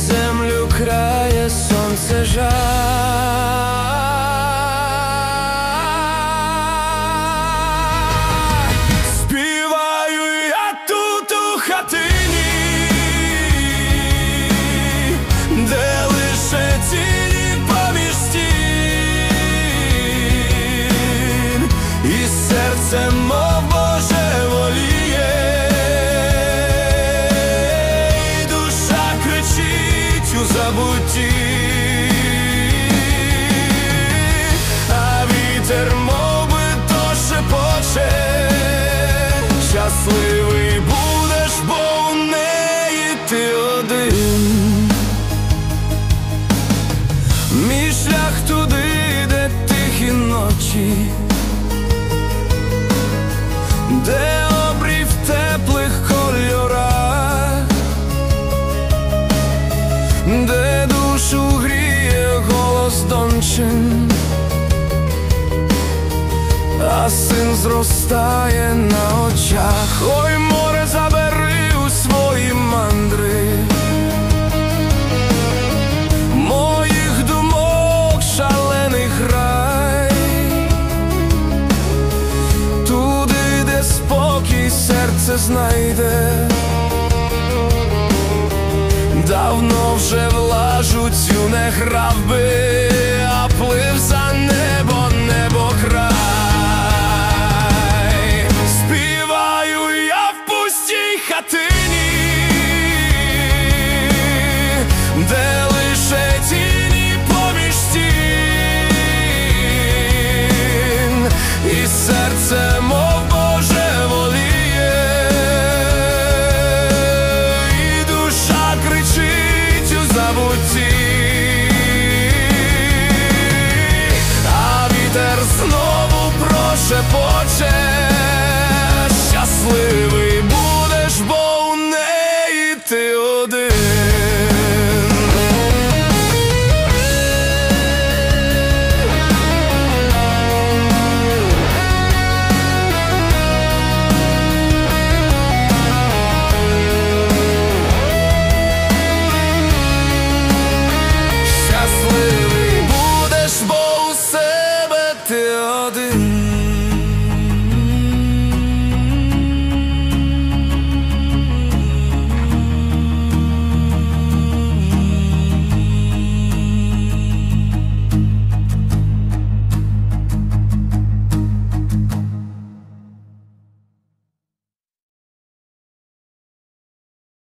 землю крає сонце жар. Співаю я тут у хатині, де лише тіні поміж стін, і серце мов божеволіє, і душа кричить у забутті, а вітер мов би то шепоче: щасливий будеш, бо у неї ти один. Мій шлях туди, де тихі ночі, де обрій в теплих кольорах, де душу гріє голос дончин, а син зростає на очах. Ой, море, забери у свої мандри моїх думок шалений рай, туди, де спокій серце знайде. Давно вже в лажу цю не грав би, а плив за небо, небо край. Співаю я в пустій хатині, де лише тіні поміж стін, і серце мов божеволіє, і душа кричить у забутті, а вітер знову прошепоче: щасливий будеш, бо у неї ти один.